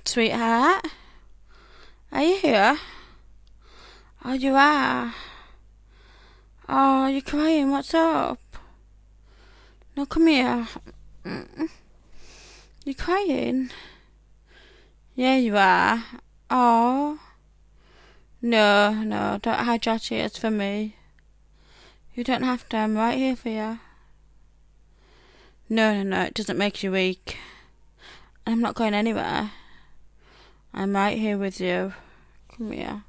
Sweetheart, are you here? Oh, you are. Oh, you're crying. What's up? No, come here. You're crying. Yeah, you are. Oh. No, don't hide your tears from me. You don't have to. I'm right here for you. No, it doesn't make you weak. I'm not going anywhere. I'm right here with you. Come here.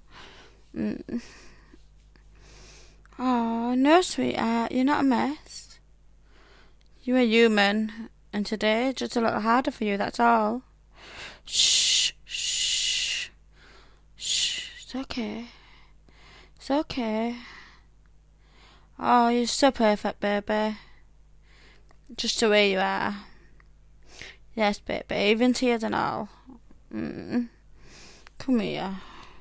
Oh, no, sweetheart. You're not a mess. You're a human. And today, it's just a little harder for you, that's all. Shh. It's okay. It's okay. Oh, you're so perfect, baby. Just the way you are. Yes, baby. Even tears and all. Come here.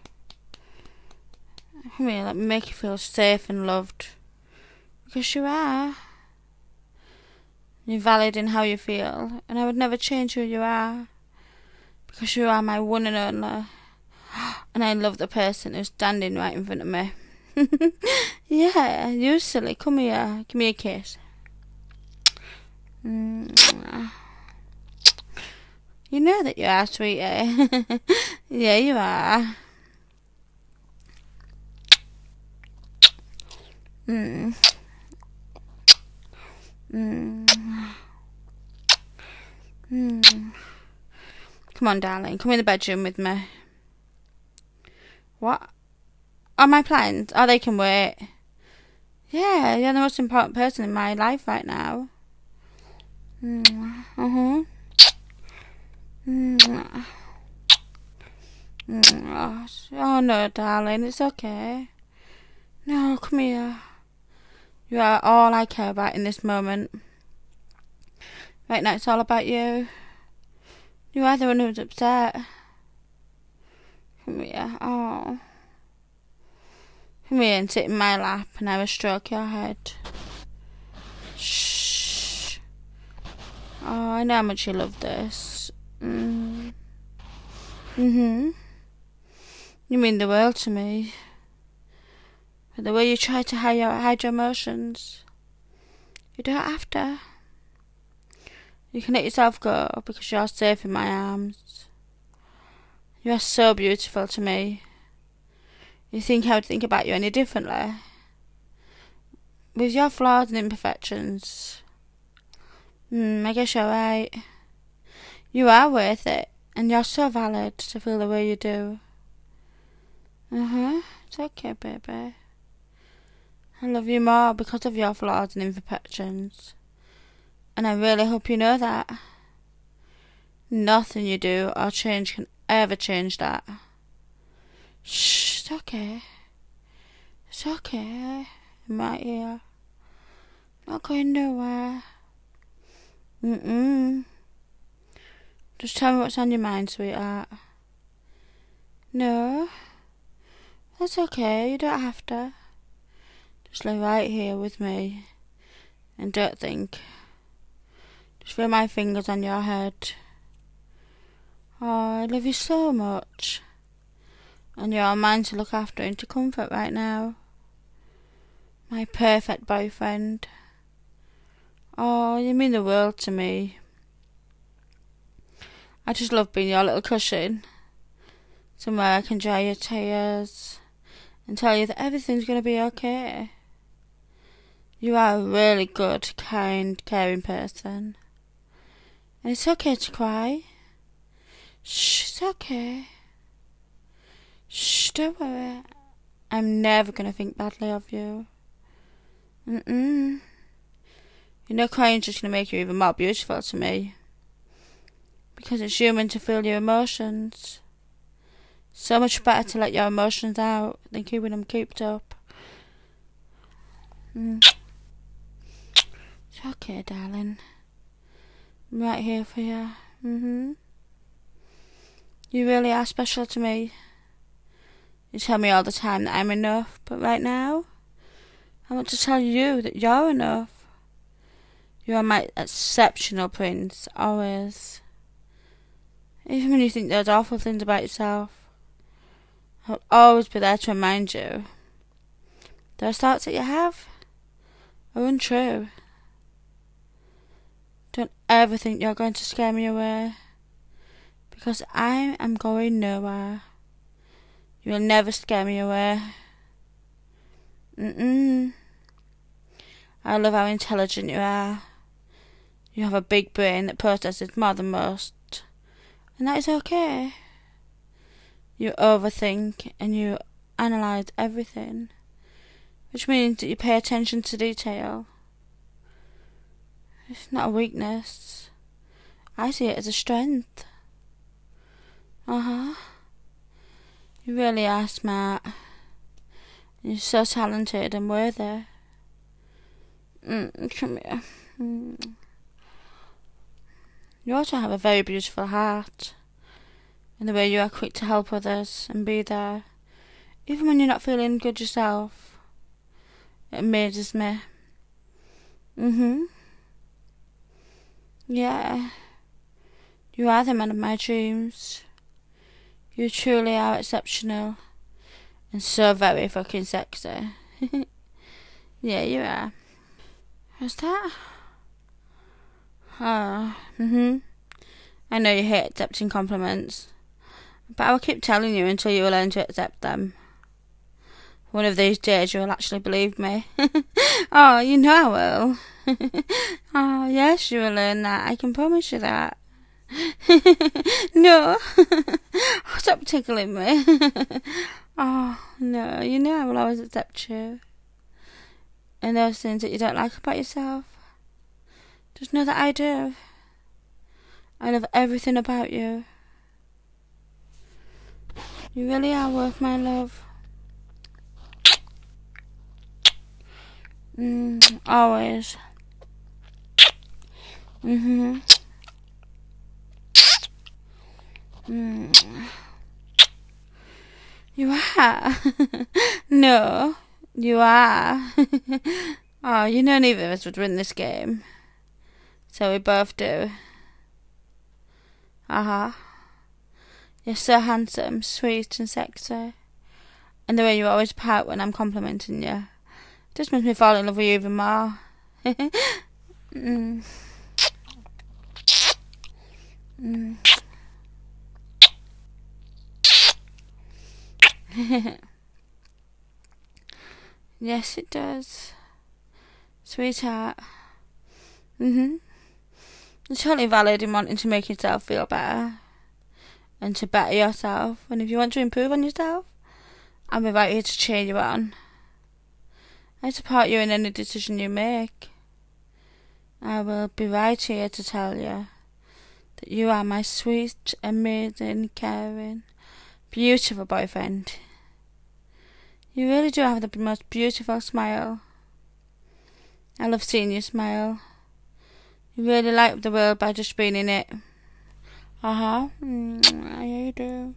Come here, let me make you feel safe and loved. Because you are. You're valid in how you feel. And I would never change who you are. Because you are my one and only. And I love the person who's standing right in front of me. Yeah, you silly. Come here. Give me a kiss. You know that you are, sweetie. Yeah, you are. Come on, darling. Come in the bedroom with me. What? Oh, my plans? Oh, they can wait. Yeah, you're the most important person in my life right now. Oh, no, darling. It's okay. No, come here. You are all I care about in this moment. Right now, it's all about you. You are the one who's upset. Come here. Oh. Come here and sit in my lap and I will stroke your head. Shh. Oh, I know how much you love this. You mean the world to me. But the way you try to hide your emotions, you don't have to. You can let yourself go because you're safe in my arms. You are so beautiful to me. You think I would think about you any differently? With your flaws and imperfections. I guess you're right. You are worth it, and you're so valid to feel the way you do. It's okay, baby. I love you more because of your flaws and imperfections. And I really hope you know that. Nothing you do or change can ever change that. Shh, it's okay. It's okay. I'm right here. Not going nowhere. Just tell me what's on your mind, sweetheart. No? That's okay, you don't have to. Just lay right here with me. And don't think. Just feel my fingers on your head. Oh, I love you so much. And you're all mine to look after and to comfort right now. My perfect boyfriend. Oh, you mean the world to me. I just love being your little cushion. Somewhere I can dry your tears and tell you that everything's going to be okay. You are a really good, kind, caring person. And it's okay to cry. Shh, it's okay. Shh, don't worry. I'm never going to think badly of you. You know, crying's just going to make you even more beautiful to me. Because it's human to feel your emotions. So much better to let your emotions out than keeping them cooped up. It's okay, darling. I'm right here for you. You really are special to me. You tell me all the time that I'm enough, but right now, I want to tell you that you're enough. You are my exceptional prince, always. Even when you think those awful things about yourself, I'll always be there to remind you those thoughts that you have are untrue. Don't ever think you're going to scare me away, because I am going nowhere. You will never scare me away. I love how intelligent you are. You have a big brain that processes more than most, and that is okay. You overthink and you analyse everything, which means that you pay attention to detail. It's not a weakness. I see it as a strength. You really are smart. You're so talented and worthy. Come here. You also have a very beautiful heart, and the way you are quick to help others and be there, even when you're not feeling good yourself. It amazes me. Yeah. You are the man of my dreams. You truly are exceptional. And so very fucking sexy. Yeah, you are. What's that? I know you hate accepting compliments, but I will keep telling you until you will learn to accept them. One of these days you will actually believe me. Oh, you know I will. Oh, yes, you will learn that. I can promise you that. No. Stop tickling me. Oh, no, you know I will always accept you. And those things that you don't like about yourself, just know that I do. I love everything about you. You really are worth my love. Always. You are. No, you are. Oh, you know neither of us would win this game. So we both do. You're so handsome, sweet and sexy. And the way you always pout when I'm complimenting you just makes me fall in love with you even more. Yes, it does. Sweetheart. It's totally valid in wanting to make yourself feel better and to better yourself. And if you want to improve on yourself, I'll be right here to cheer you on. I support you in any decision you make. I will be right here to tell you that you are my sweet, amazing, caring, beautiful boyfriend. You really do have the most beautiful smile. I love seeing you smile. You really light the world by just being in it. Yeah, you do.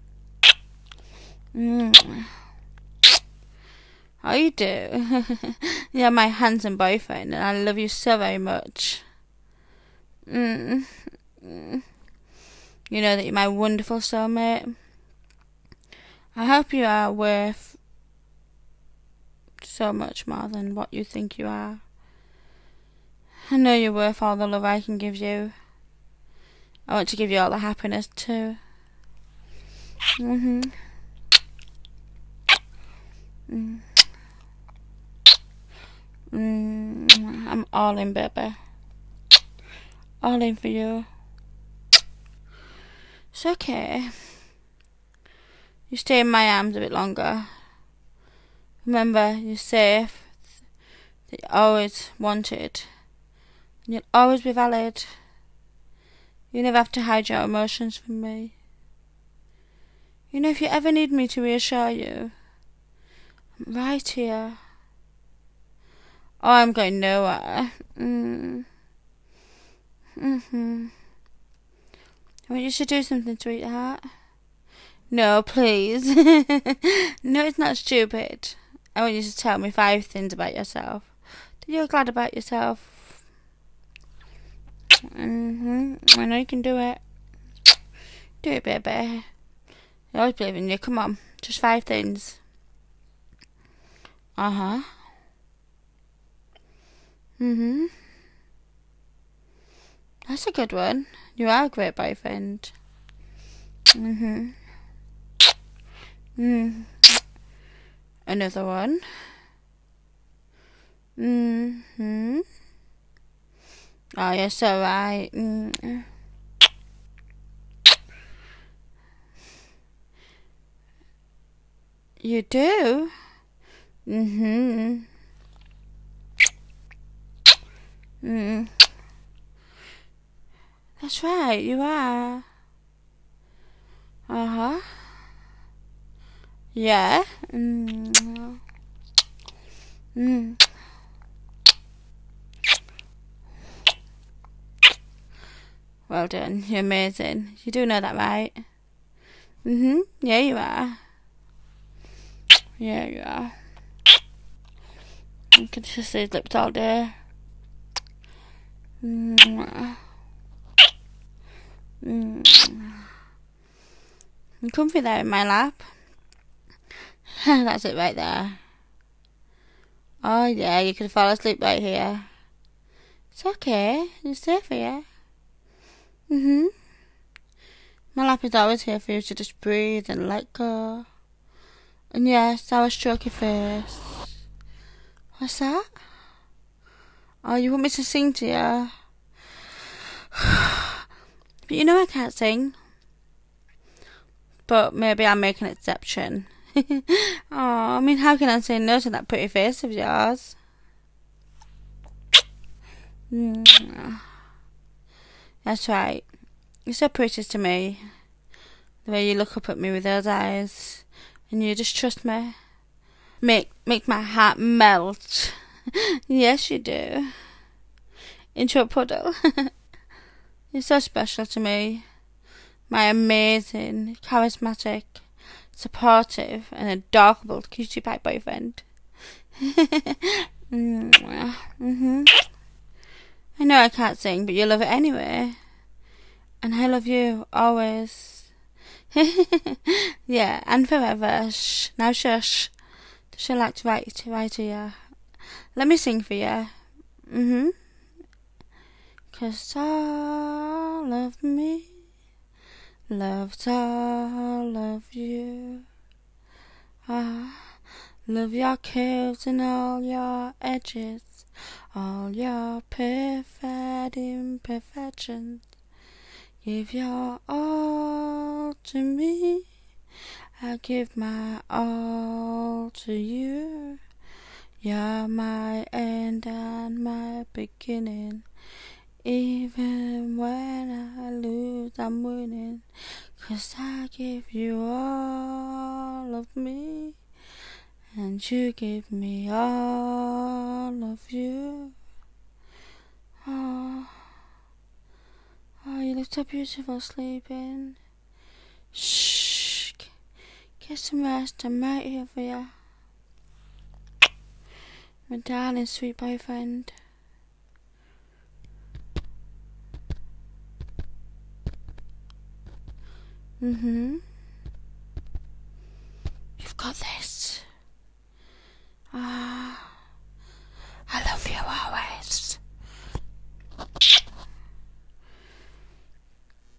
Oh, you do. You're my handsome boyfriend, and I love you so very much. You know that you're my wonderful soulmate. I hope you are worth so much more than what you think you are. I know you're worth all the love I can give you. I want to give you all the happiness too. I'm all in, baby. All in for you. It's okay. You stay in my arms a bit longer. Remember, you're safe. That you always wanted. And you'll always be valid. You never have to hide your emotions from me. You know, if you ever need me to reassure you, I'm right here. Oh, I'm going nowhere. I want you to do something, sweetheart. No, please. No, it's not stupid. I want you to tell me 5 things about yourself that you're glad about yourself. I know you can do it. Do it, baby. I always believe in you. Come on. Just 5 things. Uh-huh. Mm-hmm. That's a good one. You are a great boyfriend. Mm-hmm. Mm. Another one. Mm-hmm. Oh, you're so right. Mm. You do? Mm-hmm. Mm. That's right, you are. Uh-huh. Yeah. Mm. Mm. Well done. You're amazing. You do know that, right? Mm-hmm. Yeah, you are. Yeah, you are. You can just see his lips all day. Mm. Mm. I'm comfy there in my lap. That's it right there. Oh yeah, you could fall asleep right here. It's okay. It's safe here. Mm-hmm. My lap is always here for you to just breathe and let go. And yes, I will stroke your face. What's that? Oh, you want me to sing to you? But you know I can't sing. But maybe I'll make an exception. Oh, I mean, how can I say no to that pretty face of yours? That's right. You're so precious to me. The way you look up at me with those eyes. And you just trust me. Make my heart melt. Yes, you do. Into a puddle. You're so special to me. My amazing, charismatic, supportive, and adorable cutie pie boyfriend. Mm-hmm. I know I can't sing, but you love it anyway. And I love you, always. Yeah, and forever. Shh. Now shush. Does she like to write to you? Let me sing for you. Mm-hmm. 'Cause all of me loves all of you. I love your curves and all your edges, all your perfect imperfections. Give your all to me, I give my all to you. You're my end and my beginning. Even when I lose, I'm winning. 'Cause I give you all of me, and you give me all of you. Oh, you look so beautiful sleeping. Shh, get some rest. I'm right here for you. My darling, sweet boyfriend. Mm-hmm.